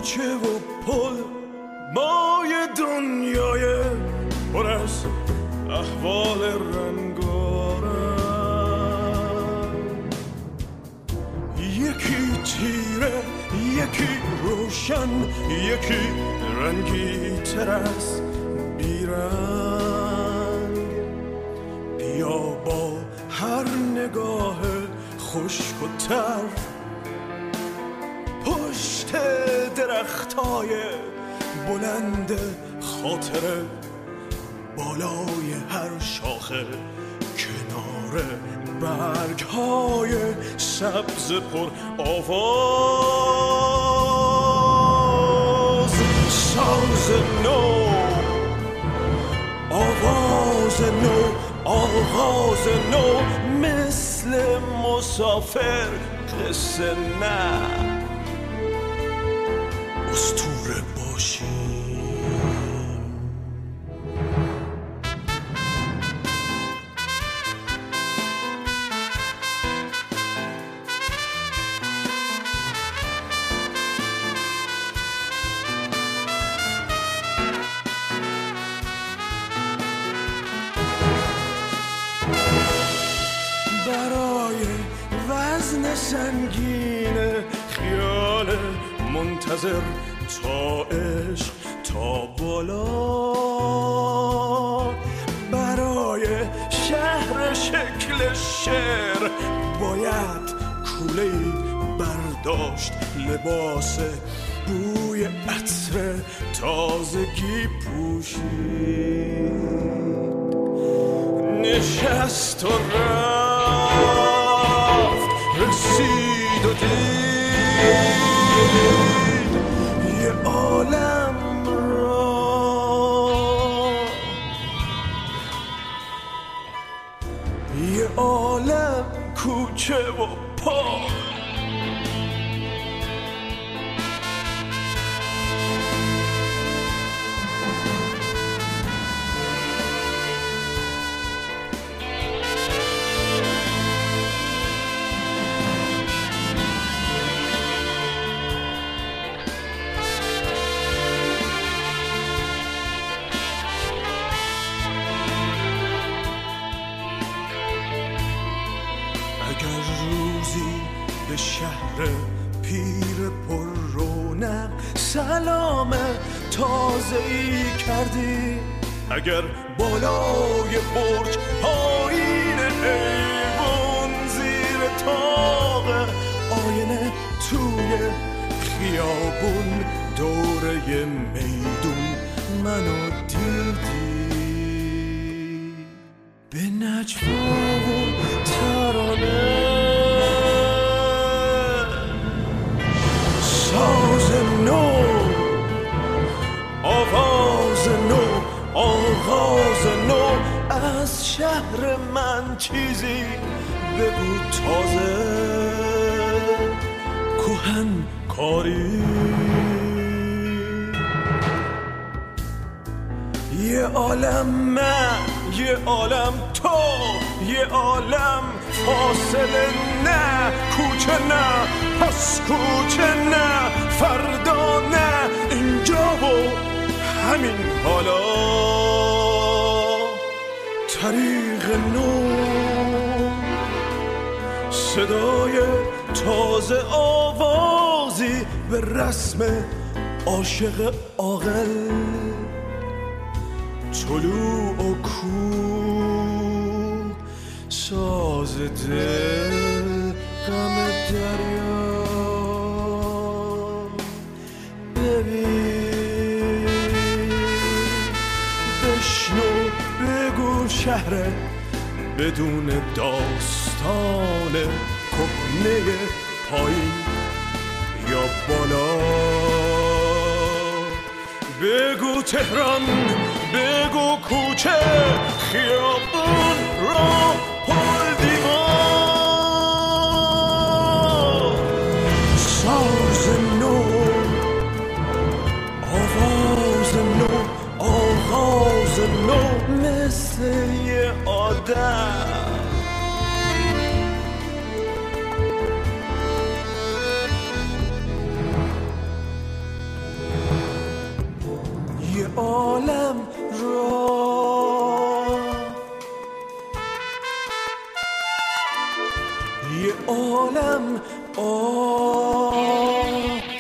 کوچه و پل مای دنیای پر از احوال رنگارنگ، یکی تیره یکی روشن، یکی رنگی تر از بیرنگ. بیا با هر نگاه خشک و تر پشت درختای بلند خاطره، بالای هر شاخه کنار برگ‌های سبز پر آواز، ساز نو، آواز نو، آغاز نو، مثل مسافر قصه نه اسطوره باشیم. برای وزن سنگین خیال منتظر تا عشق تا بالا، برای شهر شکل شعر باید کوله‌ای برداشت، لباس بوی عطر تازگی پوشید، نشست و رفت، رسید و دید یه عالم را، یه عالم کوچه و پا. اگر روزی به شهر پیر پر رونق سلام تازه‌ای کردی، اگر بالای برج پایین ایوون زیر تاق آینه توی خیابون دوره میدون منو دیدی، به نجوا و ترانه ساز نو، آواز نو، آغاز نو، از شهر من چیزی بگو تازه، کهن کاری. یه عالم من، یه عالم تو، یه عالم فاصله نه، کوچه نه پس کوچه نه، فردا نه، اینجا و همین حالا، طریق نو، صدای تازه، آوازی به رسم عاشق عاقل، طلوع و کوه، ساز دل، غم دریا. ببین، بشنو، بگو شهر بدون داستان کهنه پایین یا بالا، بگو تهران، بگو کوچه، خیابون، راه، پل، دیوار، ساز نو، آواز نو، آغاز نو، مثل یه آدم. یه عالم آه